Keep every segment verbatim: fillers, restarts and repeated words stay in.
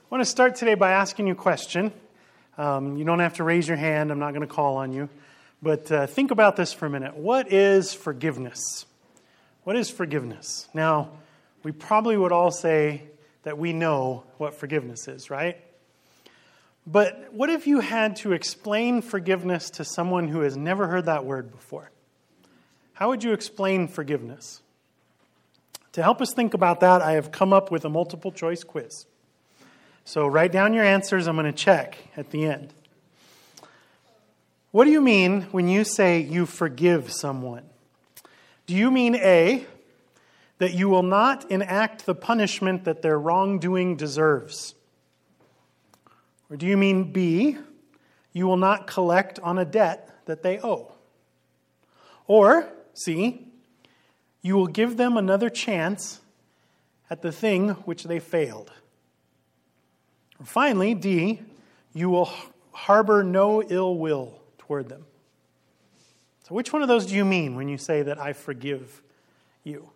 I want to start today by asking you a question. Um, you don't have to raise your hand. I'm not going to call on you. But uh, think about this for a minute. What is forgiveness? What is forgiveness? Now, we probably would all say that we know what forgiveness is, right? But what if you had to explain forgiveness to someone who has never heard that word before? How would you explain forgiveness? To help us think about that, I have come up with a multiple choice quiz. So write down your answers. I'm going to check at the end. What do you mean when you say you forgive someone? Do you mean A, that you will not enact the punishment that their wrongdoing deserves? Or do you mean B, you will not collect on a debt that they owe? Or C, you will give them another chance at the thing which they failed? Or finally, D, you will harbor no ill will toward them. So which one of those do you mean when you say that I forgive you?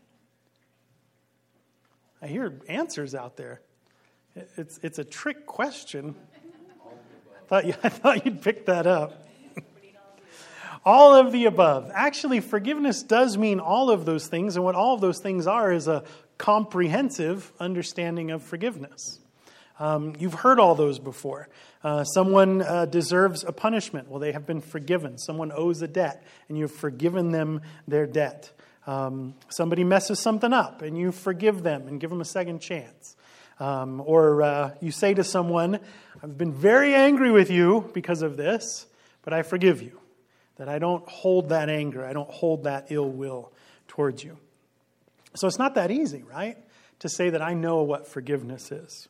I hear answers out there. It's it's a trick question. I thought, you, I thought you'd pick that up. All of the above. Actually, forgiveness does mean all of those things, and what all of those things are is a comprehensive understanding of forgiveness. Um, you've heard all those before. Uh, someone uh, deserves a punishment. Well, they have been forgiven. Someone owes a debt, and you've forgiven them their debt. Um, somebody messes something up, and you forgive them and give them a second chance. Um, or uh, you say to someone, I've been very angry with you because of this, but I forgive you. That I don't hold that anger. I don't hold that ill will towards you. So it's not that easy, right? To say that I know what forgiveness is.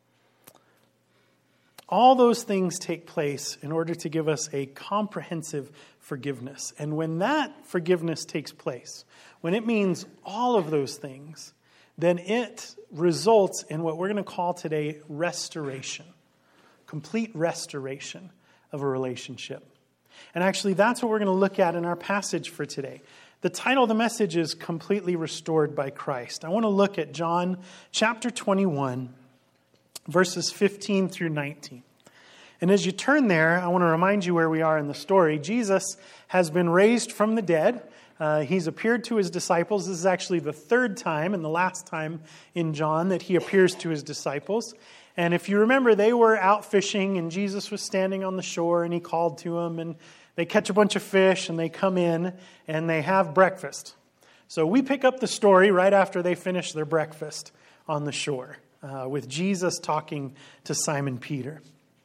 All those things take place in order to give us a comprehensive forgiveness. And when that forgiveness takes place, when it means all of those things, then it results in what we're going to call today restoration. Complete restoration of a relationship. And actually, that's what we're going to look at in our passage for today. The title of the message is Completely Restored by Christ. I want to look at John chapter twenty-one, verses fifteen through nineteen. And as you turn there, I want to remind you where we are in the story. Jesus has been raised from the dead. Uh, he's appeared to his disciples. This is actually the third time and the last time in John that he appears to his disciples. And if you remember, they were out fishing and Jesus was standing on the shore and he called to them and they catch a bunch of fish and they come in and they have breakfast. So we pick up the story right after they finish their breakfast on the shore uh, with Jesus talking to Simon Peter.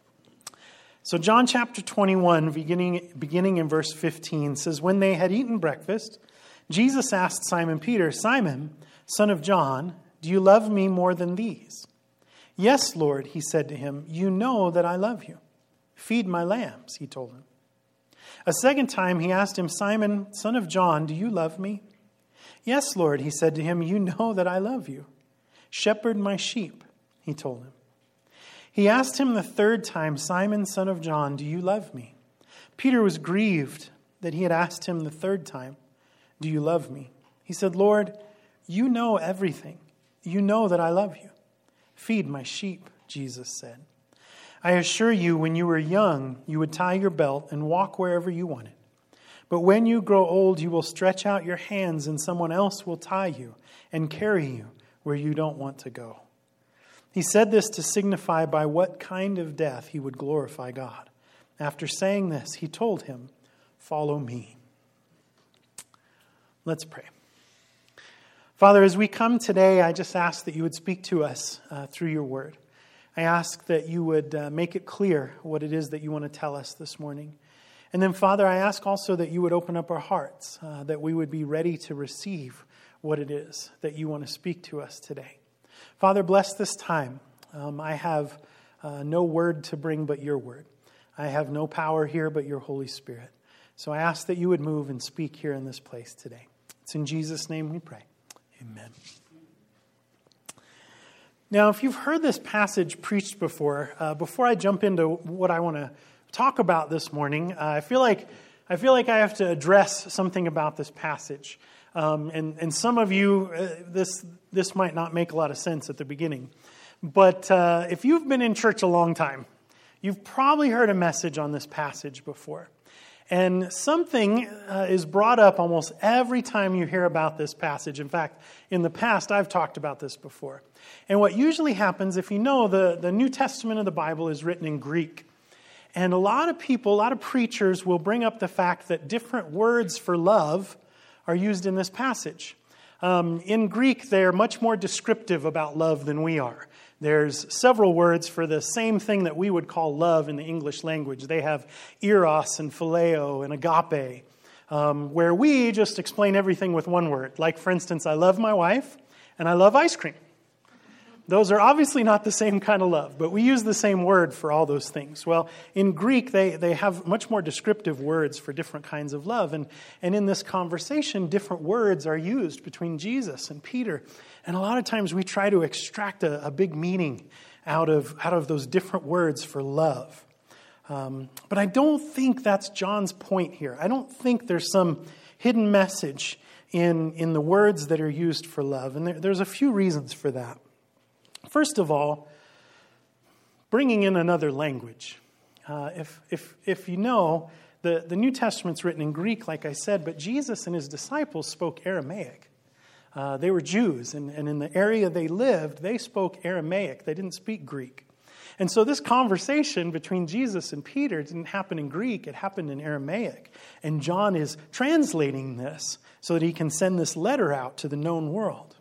So John chapter twenty-one, beginning, beginning in verse fifteen, says, When they had eaten breakfast, Jesus asked Simon Peter, Simon, son of John, do you love me more than these? Yes, Lord, he said to him, you know that I love you. Feed my lambs, he told him. A second time he asked him, Simon, son of John, do you love me? Yes, Lord, he said to him, you know that I love you. Shepherd my sheep, he told him. He asked him the third time, Simon, son of John, do you love me? Peter was grieved that he had asked him the third time, do you love me? He said, Lord, you know everything. You know that I love you. Feed my sheep, Jesus said. I assure you, when you were young, you would tie your belt and walk wherever you wanted. But when you grow old, you will stretch out your hands and someone else will tie you and carry you where you don't want to go. He said this to signify by what kind of death he would glorify God. After saying this, he told him, follow me. Let's pray. Father, as we come today, I just ask that you would speak to us uh, through your word. I ask that you would uh, make it clear what it is that you want to tell us this morning. And then, Father, I ask also that you would open up our hearts, uh, that we would be ready to receive what it is that you want to speak to us today. Father, bless this time. Um, I have uh, no word to bring but your word. I have no power here but your Holy Spirit. So I ask that you would move and speak here in this place today. It's in Jesus' name we pray. Amen. Now, if you've heard this passage preached before, uh, before I jump into what I want to talk about this morning, uh, I feel like I feel like I have to address something about this passage. Um, and, and some of you, uh, this this might not make a lot of sense at the beginning. But uh, if you've been in church a long time, you've probably heard a message on this passage before. And something uh, is brought up almost every time you hear about this passage. In fact, in the past, I've talked about this before. And what usually happens, if you know, the, the New Testament of the Bible is written in Greek. And a lot of people, a lot of preachers will bring up the fact that different words for love are used in this passage. Um, in Greek, they're much more descriptive about love than we are. There's several words for the same thing that we would call love in the English language. They have eros and phileo and agape, um, where we just explain everything with one word. Like, for instance, I love my wife and I love ice cream. Those are obviously not the same kind of love, but we use the same word for all those things. Well, in Greek, they, they have much more descriptive words for different kinds of love. And, and in this conversation, different words are used between Jesus and Peter. And a lot of times we try to extract a, a big meaning out of, out of those different words for love. Um, but I don't think that's John's point here. I don't think there's some hidden message in, in the words that are used for love. And there, there's a few reasons for that. First of all, bringing in another language. Uh, if, if, if you know, the, the New Testament's written in Greek, like I said, but Jesus and his disciples spoke Aramaic. Uh, they were Jews, and, and in the area they lived, they spoke Aramaic. They didn't speak Greek. And so this conversation between Jesus and Peter didn't happen in Greek, it happened in Aramaic. And John is translating this so that he can send this letter out to the known world.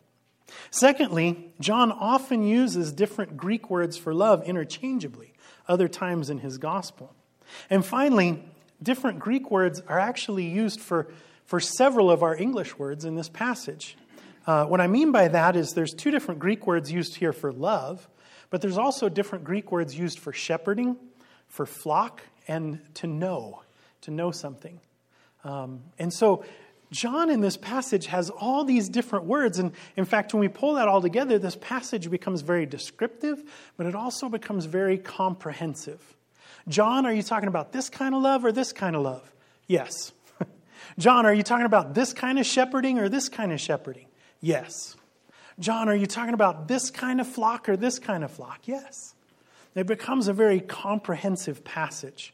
Secondly, John often uses different Greek words for love interchangeably, other times in his gospel. And finally, different Greek words are actually used for, for several of our English words in this passage. Uh, what I mean by that is there's two different Greek words used here for love, but there's also different Greek words used for shepherding, for flock, and to know, to know something. Um, and so John in this passage has all these different words. And in fact, when we pull that all together, this passage becomes very descriptive, but it also becomes very comprehensive. John, are you talking about this kind of love or this kind of love? Yes. John, are you talking about this kind of shepherding or this kind of shepherding? Yes. John, are you talking about this kind of flock or this kind of flock? Yes. It becomes a very comprehensive passage.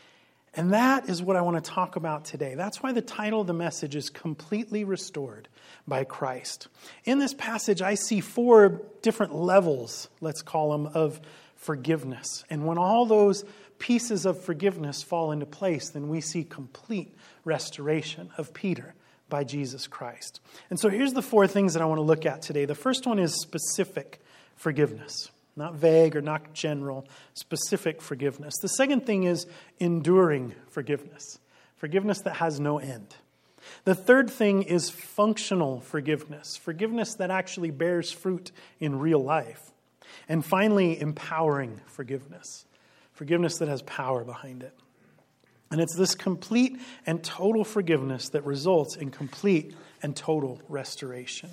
And that is what I want to talk about today. That's why the title of the message is Completely Restored by Christ. In this passage, I see four different levels, let's call them, of forgiveness. And when all those pieces of forgiveness fall into place, then we see complete restoration of Peter by Jesus Christ. And so here's the four things that I want to look at today. The first one is specific forgiveness. Not vague or not general, specific forgiveness. The second thing is enduring forgiveness. Forgiveness that has no end. The third thing is functional forgiveness. Forgiveness that actually bears fruit in real life. And finally, empowering forgiveness. Forgiveness that has power behind it. And it's this complete and total forgiveness that results in complete and total restoration.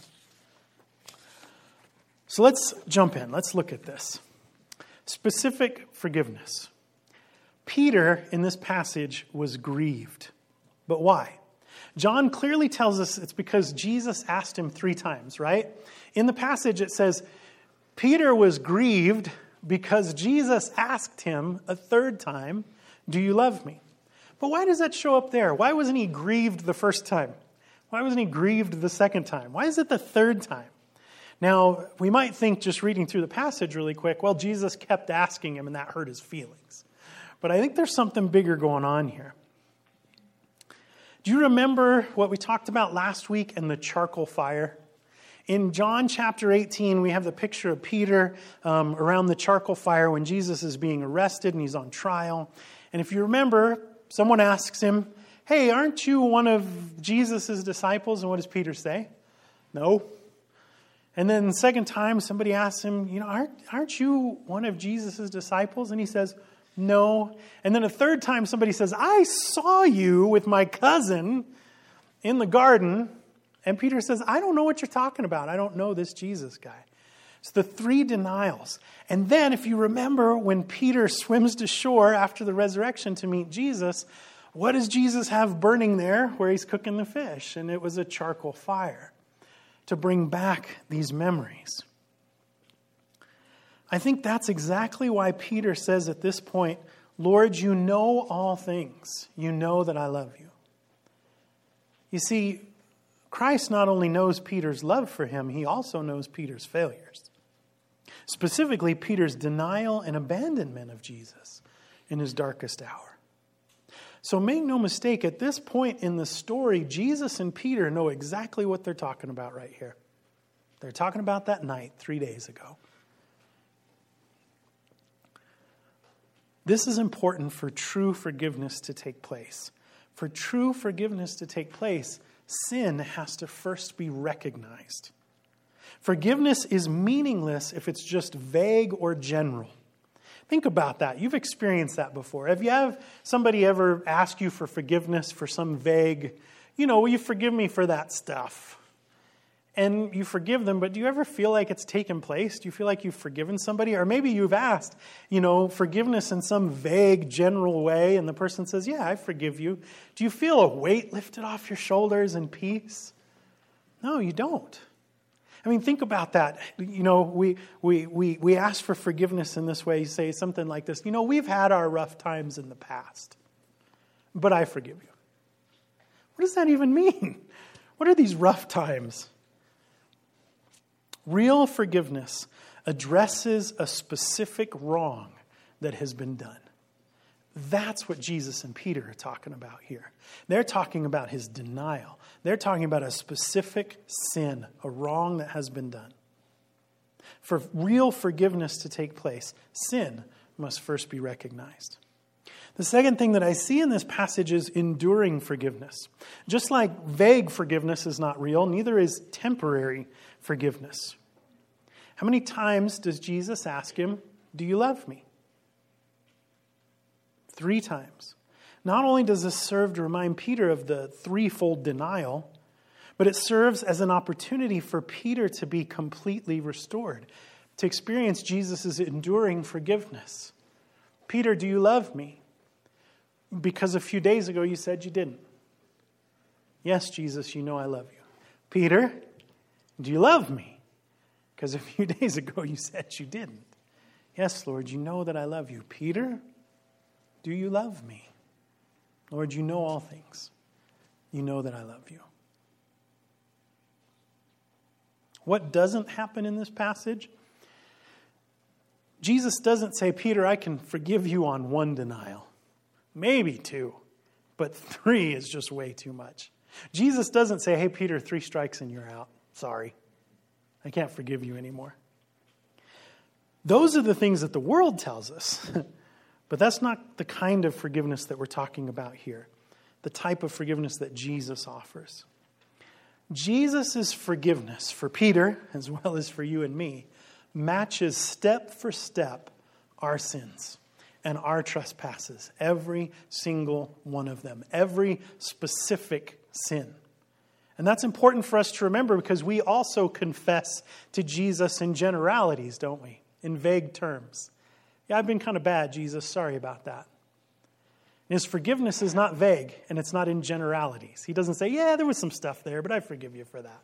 So let's jump in. Let's look at this. Specific forgiveness. Peter, in this passage, was grieved. But why? John clearly tells us it's because Jesus asked him three times, right? In the passage it says, Peter was grieved because Jesus asked him a third time, do you love me? But why does that show up there? Why wasn't he grieved the first time? Why wasn't he grieved the second time? Why is it the third time? Now, we might think, just reading through the passage really quick, well, Jesus kept asking him and that hurt his feelings. But I think there's something bigger going on here. Do you remember what we talked about last week in the charcoal fire? In John chapter eighteen, we have the picture of Peter um, around the charcoal fire when Jesus is being arrested and he's on trial. And if you remember, someone asks him, hey, aren't you one of Jesus' disciples? And what does Peter say? No. And then the second time, somebody asks him, you know, aren't, aren't you one of Jesus' disciples? And he says, no. And then a third time, somebody says, I saw you with my cousin in the garden. And Peter says, I don't know what you're talking about. I don't know this Jesus guy. It's the three denials. And then if you remember when Peter swims to shore after the resurrection to meet Jesus, what does Jesus have burning there where he's cooking the fish? And it was a charcoal fire to bring back these memories. I think that's exactly why Peter says at this point, Lord, you know all things. You know that I love you. You see, Christ not only knows Peter's love for him, he also knows Peter's failures. Specifically, Peter's denial and abandonment of Jesus in his darkest hour. So make no mistake, at this point in the story, Jesus and Peter know exactly what they're talking about right here. They're talking about that night three days ago. This is important for true forgiveness to take place. For true forgiveness to take place, sin has to first be recognized. Forgiveness is meaningless if it's just vague or general. Think about that. You've experienced that before. Have you have somebody ever ask you for forgiveness for some vague, you know, will you forgive me for that stuff? And you forgive them, but do you ever feel like it's taken place? Do you feel like you've forgiven somebody? Or maybe you've asked, you know, forgiveness in some vague, general way, and the person says, yeah, I forgive you. Do you feel a weight lifted off your shoulders in peace? No, you don't. I mean, think about that. You know, we we we we ask for forgiveness in this way. You say something like this, you know, we've had our rough times in the past, but I forgive you. What does that even mean? What are these rough times? Real forgiveness addresses a specific wrong that has been done. That's what Jesus and Peter are talking about here. They're talking about his denial. They're talking about a specific sin, a wrong that has been done. For real forgiveness to take place, sin must first be recognized. The second thing that I see in this passage is enduring forgiveness. Just like vague forgiveness is not real, neither is temporary forgiveness. How many times does Jesus ask him, do you love me? Three times. Not only does this serve to remind Peter of the threefold denial, but it serves as an opportunity for Peter to be completely restored, to experience Jesus' enduring forgiveness. Peter, do you love me? Because a few days ago you said you didn't. Yes, Jesus, you know I love you. Peter, do you love me? Because a few days ago you said you didn't. Yes, Lord, you know that I love you. Peter, do you love me? Lord, you know all things. You know that I love you. What doesn't happen in this passage? Jesus doesn't say, Peter, I can forgive you on one denial. Maybe two, but three is just way too much. Jesus doesn't say, hey, Peter, three strikes and you're out. Sorry, I can't forgive you anymore. Those are the things that the world tells us. But that's not the kind of forgiveness that we're talking about here. The type of forgiveness that Jesus offers. Jesus' forgiveness for Peter, as well as for you and me, matches step for step our sins and our trespasses. Every single one of them. Every specific sin. And that's important for us to remember because we also confess to Jesus in generalities, don't we? In vague terms. Yeah, I've been kind of bad, Jesus. Sorry about that. And his forgiveness is not vague, and it's not in generalities. He doesn't say, yeah, there was some stuff there, but I forgive you for that.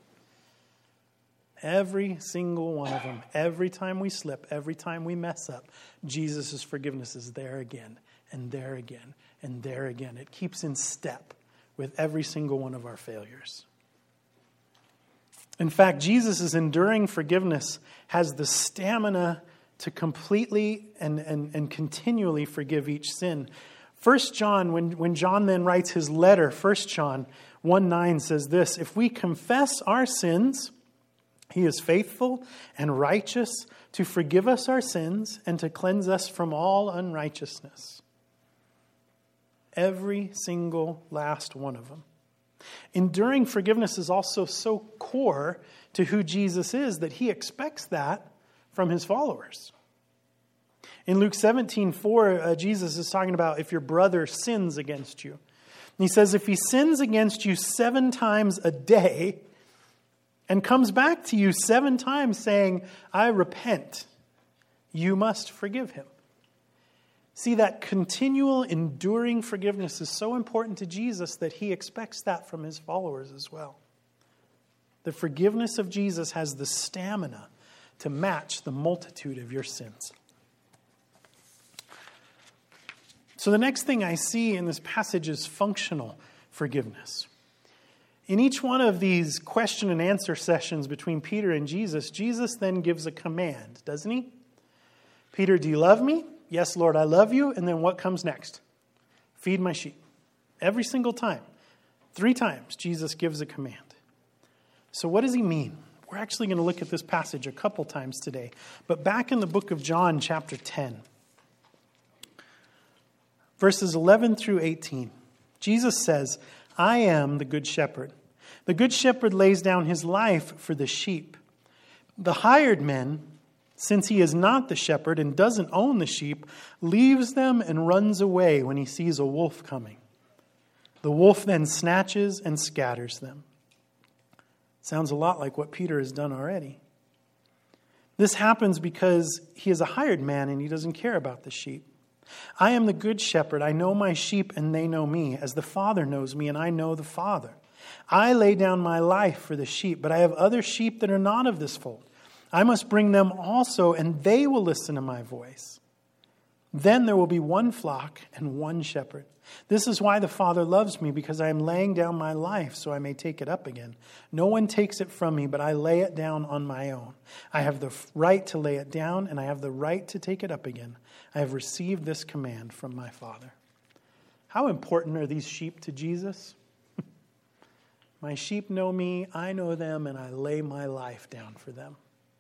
Every single one of them, every time we slip, every time we mess up, Jesus' forgiveness is there again, and there again, and there again. It keeps in step with every single one of our failures. In fact, Jesus' enduring forgiveness has the stamina to completely and, and, and continually forgive each sin. First John, when, when John then writes his letter, First John one nine says this, if we confess our sins, he is faithful and righteous to forgive us our sins and to cleanse us from all unrighteousness. Every single last one of them. Enduring forgiveness is also so core to who Jesus is that he expects that from his followers. In Luke seventeen four, uh, Jesus is talking about if your brother sins against you. And he says, if he sins against you seven times a day and comes back to you seven times saying, I repent, you must forgive him. See, that continual, enduring forgiveness is so important to Jesus that he expects that from his followers as well. The forgiveness of Jesus has the stamina to match the multitude of your sins. So the next thing I see in this passage is functional forgiveness. In each one of these question and answer sessions between Peter and Jesus, Jesus then gives a command, doesn't he? Peter, do you love me? Yes, Lord, I love you. And then what comes next? Feed my sheep. Every single time. Three times, Jesus gives a command. So what does he mean? We're actually going to look at this passage a couple times today. But back in the book of John, chapter ten, verses eleven through eighteen, Jesus says, I am the good shepherd. The good shepherd lays down his life for the sheep. The hired man, since he is not the shepherd and doesn't own the sheep, leaves them and runs away when he sees a wolf coming. The wolf then snatches and scatters them. Sounds a lot like what Peter has done already. This happens because he is a hired man and he doesn't care about the sheep. I am the good shepherd. I know my sheep and they know me, as the Father knows me and I know the Father. I lay down my life for the sheep, but I have other sheep that are not of this fold. I must bring them also, and they will listen to my voice. Then there will be one flock and one shepherd. This is why the Father loves me, because I am laying down my life so I may take it up again. No one takes it from me, but I lay it down on my own. I have the right to lay it down, and I have the right to take it up again. I have received this command from my Father. How important are these sheep to Jesus? My sheep know me, I know them, and I lay my life down for them.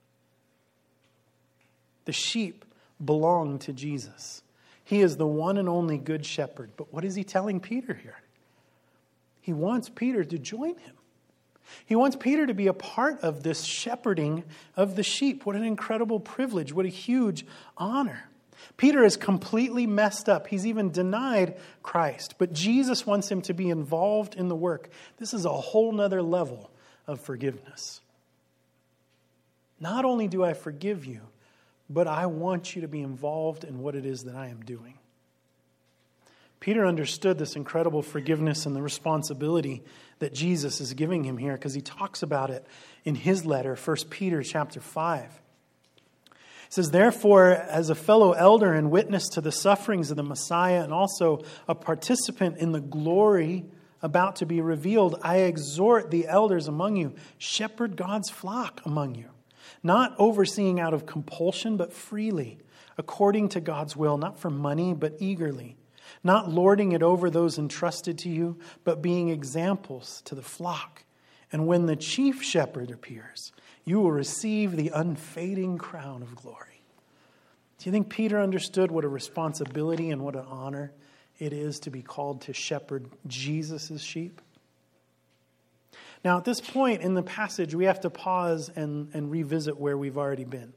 The sheep belong to Jesus. He is the one and only good shepherd. But what is he telling Peter here? He wants Peter to join him. He wants Peter to be a part of this shepherding of the sheep. What an incredible privilege. What a huge honor. Peter is completely messed up. He's even denied Christ. But Jesus wants him to be involved in the work. This is a whole nother level of forgiveness. Not only do I forgive you, but I want you to be involved in what it is that I am doing. Peter understood this incredible forgiveness and the responsibility that Jesus is giving him here, because he talks about it in his letter, First Peter chapter five. It says, therefore, as a fellow elder and witness to the sufferings of the Messiah and also a participant in the glory about to be revealed, I exhort the elders among you, shepherd God's flock among you, not overseeing out of compulsion, but freely, according to God's will, not for money, but eagerly, not lording it over those entrusted to you, but being examples to the flock. And when the chief shepherd appears, you will receive the unfading crown of glory. Do you think Peter understood what a responsibility and what an honor it is to be called to shepherd Jesus' sheep? Now, at this point in the passage, we have to pause and, and revisit where we've already been.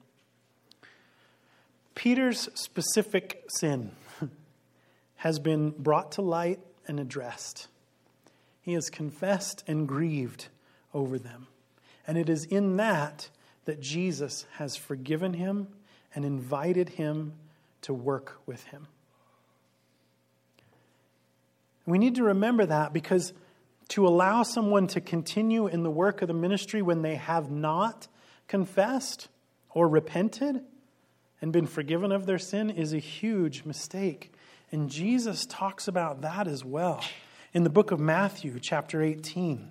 Peter's specific sin has been brought to light and addressed. He has confessed and grieved over them. And it is in that that Jesus has forgiven him and invited him to work with him. We need to remember that, because to allow someone to continue in the work of the ministry when they have not confessed or repented and been forgiven of their sin is a huge mistake. And Jesus talks about that as well in the book of Matthew, chapter eighteen.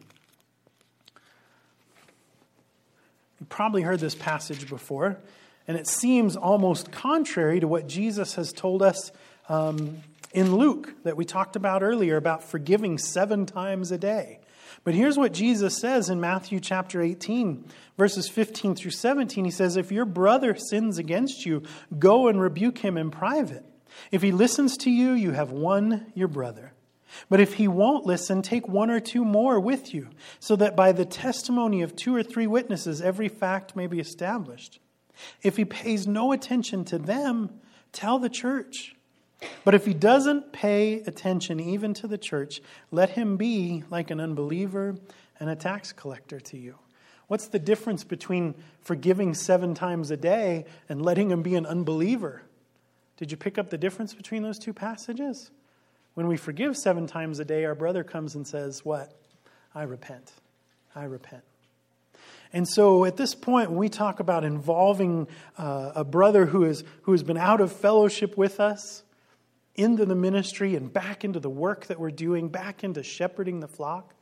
You've probably heard this passage before, and it seems almost contrary to what Jesus has told us um, in Luke that we talked about earlier about forgiving seven times a day. But here's what Jesus says in Matthew chapter eighteen, verses fifteen through seventeen. He says, if your brother sins against you, go and rebuke him in private. If he listens to you, you have won your brother. But if he won't listen, take one or two more with you, so that by the testimony of two or three witnesses, every fact may be established. If he pays no attention to them, tell the church. But if he doesn't pay attention even to the church, let him be like an unbeliever and a tax collector to you. What's the difference between forgiving seven times a day and letting him be an unbeliever? Did you pick up the difference between those two passages? When we forgive seven times a day, our brother comes and says, what? I repent. I repent. And so at this point, when we talk about involving uh, a brother who is who has been out of fellowship with us into the ministry and back into the work that we're doing, back into shepherding the flock,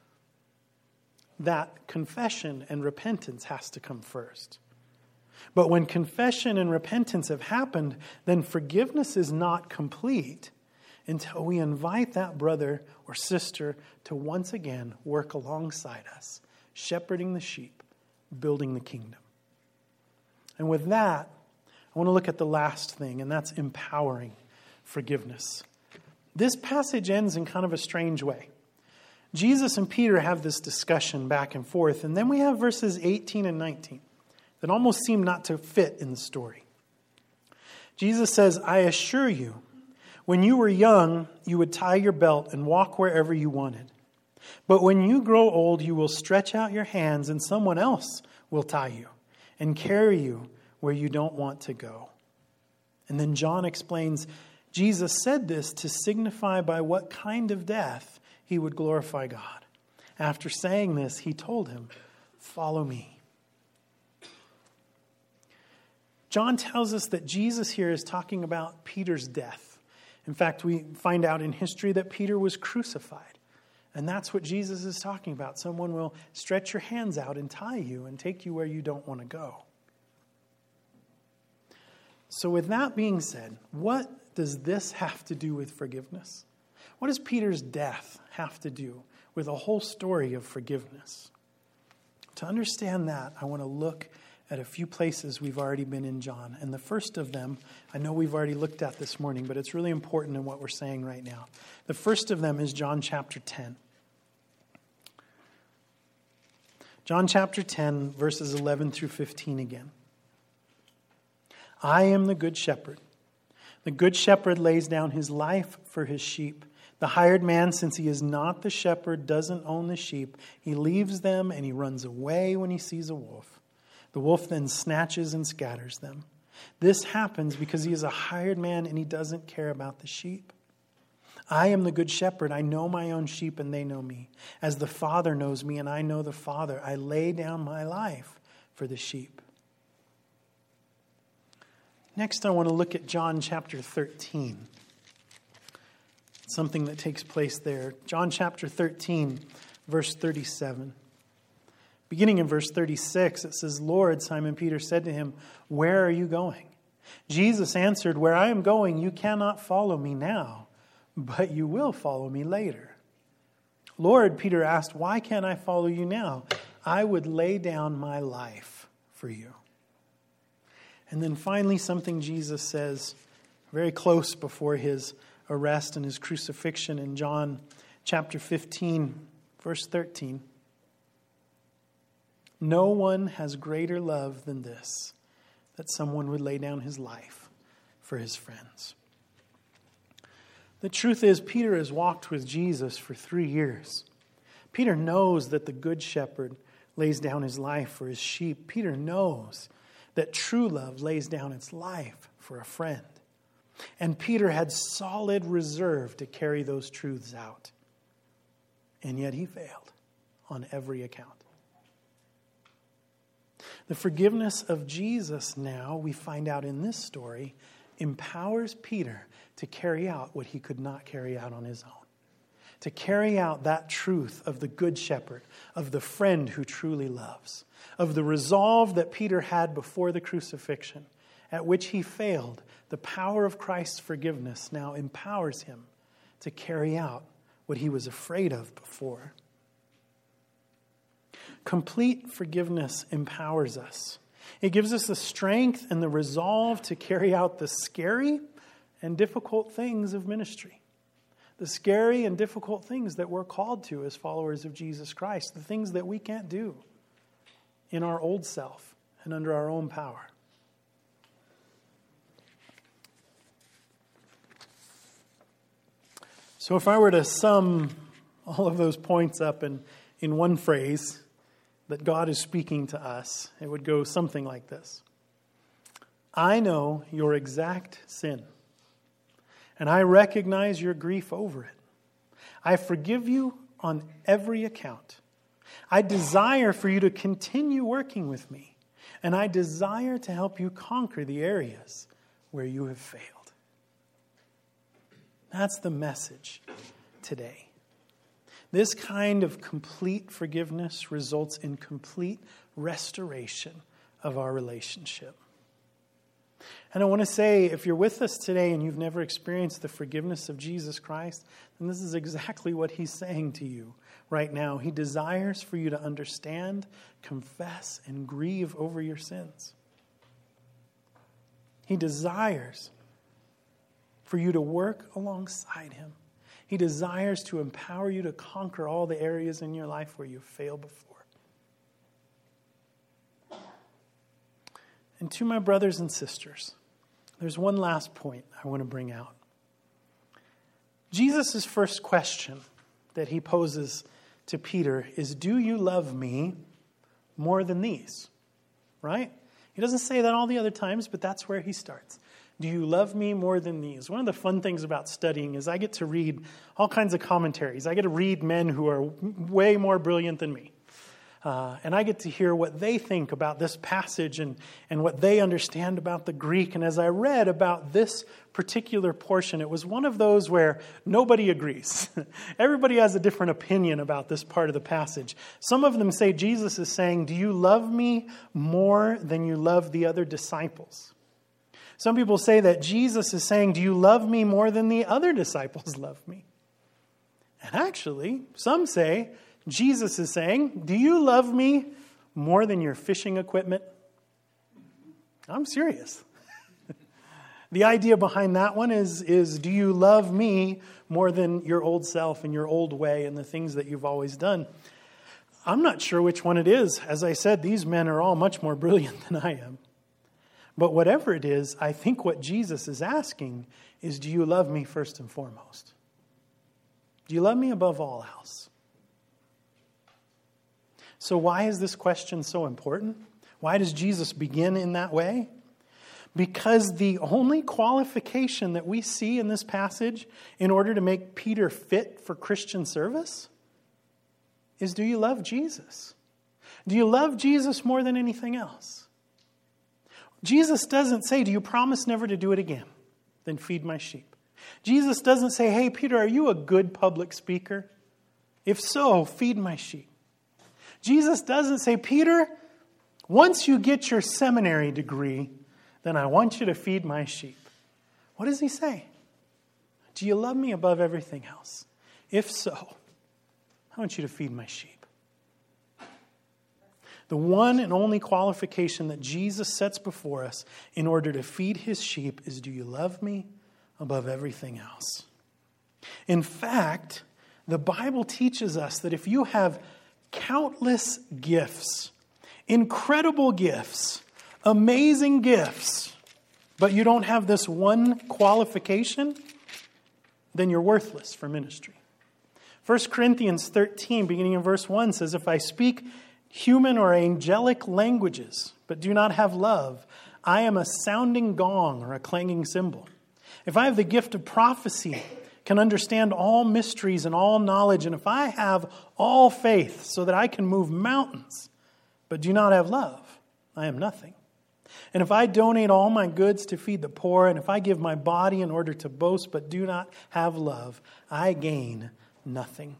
that confession and repentance has to come first. But when confession and repentance have happened, then forgiveness is not complete until we invite that brother or sister to once again work alongside us, shepherding the sheep, building the kingdom. And with that, I want to look at the last thing, and that's empowering forgiveness. This passage ends in kind of a strange way. Jesus and Peter have this discussion back and forth, and then we have verses eighteen and nineteen that almost seem not to fit in the story. Jesus says, I assure you, when you were young, you would tie your belt and walk wherever you wanted. But when you grow old, you will stretch out your hands and someone else will tie you and carry you where you don't want to go. And then John explains, Jesus said this to signify by what kind of death he would glorify God. After saying this, he told him, follow me. John tells us that Jesus here is talking about Peter's death. In fact, we find out in history that Peter was crucified. And that's what Jesus is talking about. Someone will stretch your hands out and tie you and take you where you don't want to go. So with that being said, what does this have to do with forgiveness? What does Peter's death have to do with a whole story of forgiveness? To understand that, I want to look at a few places we've already been in John. And the first of them, I know we've already looked at this morning, but it's really important in what we're saying right now. The first of them is John chapter ten. John chapter ten, verses eleven through fifteen again. I am the good shepherd. The good shepherd lays down his life for his sheep. The hired man, since he is not the shepherd, doesn't own the sheep. He leaves them and he runs away when he sees a wolf. The wolf then snatches and scatters them. This happens because he is a hired man and he doesn't care about the sheep. I am the good shepherd. I know my own sheep and they know me. As the Father knows me and I know the Father, I lay down my life for the sheep. Next, I want to look at John chapter thirteen. Something that takes place there. John chapter thirteen, verse thirty-seven. Beginning in verse thirty-six, it says, Lord, Simon Peter said to him, where are you going? Jesus answered, where I am going, you cannot follow me now, but you will follow me later. Lord, Peter asked, why can't I follow you now? I would lay down my life for you. And then finally, something Jesus says very close before his arrest and his crucifixion in John chapter fifteen, verse thirteen. No one has greater love than this, that someone would lay down his life for his friends. The truth is, Peter has walked with Jesus for three years. Peter knows that the good shepherd lays down his life for his sheep. Peter knows that true love lays down its life for a friend. And Peter had solid reserve to carry those truths out. And yet he failed on every account. The forgiveness of Jesus now, we find out in this story, empowers Peter to carry out what he could not carry out on his own. To carry out that truth of the good shepherd, of the friend who truly loves, of the resolve that Peter had before the crucifixion, at which he failed. The power of Christ's forgiveness now empowers him to carry out what he was afraid of before. Complete forgiveness empowers us. It gives us the strength and the resolve to carry out the scary and difficult things of ministry. The scary and difficult things that we're called to as followers of Jesus Christ. The things that we can't do in our old self and under our own power. So if I were to sum all of those points up in, in one phrase that God is speaking to us, it would go something like this. I know your exact sin, and I recognize your grief over it. I forgive you on every account. I desire for you to continue working with me, and I desire to help you conquer the areas where you have failed. That's the message today. This kind of complete forgiveness results in complete restoration of our relationship. And I want to say, if you're with us today and you've never experienced the forgiveness of Jesus Christ, then this is exactly what he's saying to you right now. He desires for you to understand, confess, and grieve over your sins. He desires for you to work alongside him. He desires to empower you to conquer all the areas in your life where you've failed before. And to my brothers and sisters, there's one last point I want to bring out. Jesus' first question that he poses to Peter is, do you love me more than these? Right? He doesn't say that all the other times, but that's where he starts. Do you love me more than these? One of the fun things about studying is I get to read all kinds of commentaries. I get to read men who are way more brilliant than me. Uh, and I get to hear what they think about this passage and, and what they understand about the Greek. And as I read about this particular portion, it was one of those where nobody agrees. Everybody has a different opinion about this part of the passage. Some of them say Jesus is saying, do you love me more than you love the other disciples? Some people say that Jesus is saying, do you love me more than the other disciples love me? And actually, some say, Jesus is saying, do you love me more than your fishing equipment? I'm serious. The idea behind that one is, is, do you love me more than your old self and your old way and the things that you've always done? I'm not sure which one it is. As I said, these men are all much more brilliant than I am. But whatever it is, I think what Jesus is asking is, do you love me first and foremost? Do you love me above all else? So why is this question so important? Why does Jesus begin in that way? Because the only qualification that we see in this passage in order to make Peter fit for Christian service is, do you love Jesus? Do you love Jesus more than anything else? Jesus doesn't say, do you promise never to do it again? Then feed my sheep. Jesus doesn't say, hey, Peter, are you a good public speaker? If so, feed my sheep. Jesus doesn't say, Peter, once you get your seminary degree, then I want you to feed my sheep. What does he say? Do you love me above everything else? If so, I want you to feed my sheep. The one and only qualification that Jesus sets before us in order to feed his sheep is, do you love me above everything else? In fact, the Bible teaches us that if you have countless gifts, incredible gifts, amazing gifts, but you don't have this one qualification, then you're worthless for ministry. First Corinthians thirteen, beginning in verse one, says, if I speak human or angelic languages, but do not have love, I am a sounding gong or a clanging cymbal. If I have the gift of prophecy, can understand all mysteries and all knowledge, and if I have all faith so that I can move mountains, but do not have love, I am nothing. And if I donate all my goods to feed the poor, and if I give my body in order to boast, but do not have love, I gain nothing.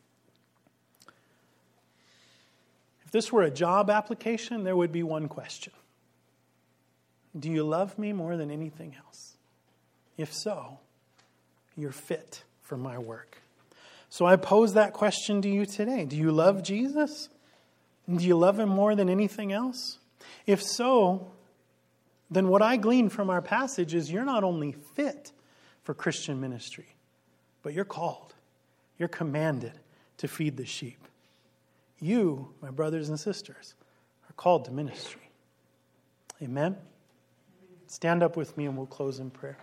If this were a job application, there would be one question. Do you love me more than anything else? If so, you're fit for my work. So I pose that question to you today. Do you love Jesus? Do you love him more than anything else? If so, then what I glean from our passage is you're not only fit for Christian ministry, but you're called. You're commanded to feed the sheep. You, my brothers and sisters, are called to ministry. Amen? Stand up with me and we'll close in prayer.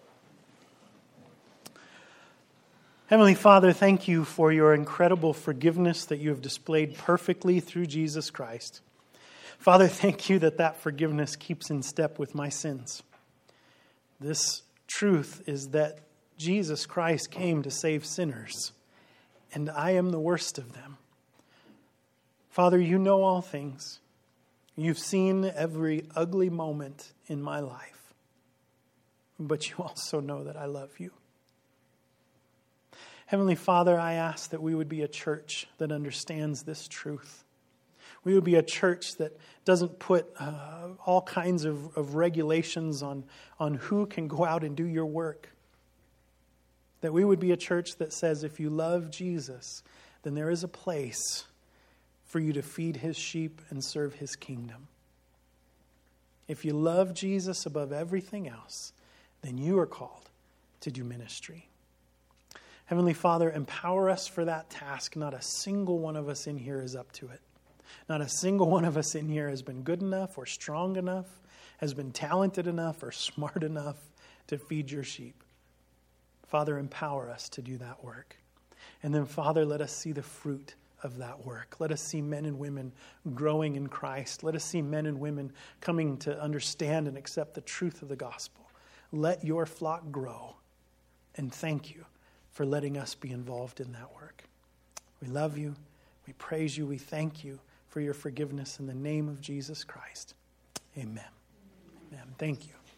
Heavenly Father, thank you for your incredible forgiveness that you have displayed perfectly through Jesus Christ. Father, thank you that that forgiveness keeps in step with my sins. This truth is that Jesus Christ came to save sinners, and I am the worst of them. Father, you know all things. You've seen every ugly moment in my life. But you also know that I love you. Heavenly Father, I ask that we would be a church that understands this truth. We would be a church that doesn't put uh, all kinds of, of regulations on, on who can go out and do your work. That we would be a church that says if you love Jesus, then there is a place for you to feed his sheep and serve his kingdom. If you love Jesus above everything else, then you are called to do ministry. Heavenly Father, empower us for that task. Not a single one of us in here is up to it. Not a single one of us in here has been good enough or strong enough, has been talented enough or smart enough to feed your sheep. Father, empower us to do that work. And then, Father, let us see the fruit of that work. Let us see men and women growing in Christ. Let us see men and women coming to understand and accept the truth of the gospel. Let your flock grow. And thank you for letting us be involved in that work. We love you. We praise you. We thank you for your forgiveness in the name of Jesus Christ. Amen. Amen. Thank you.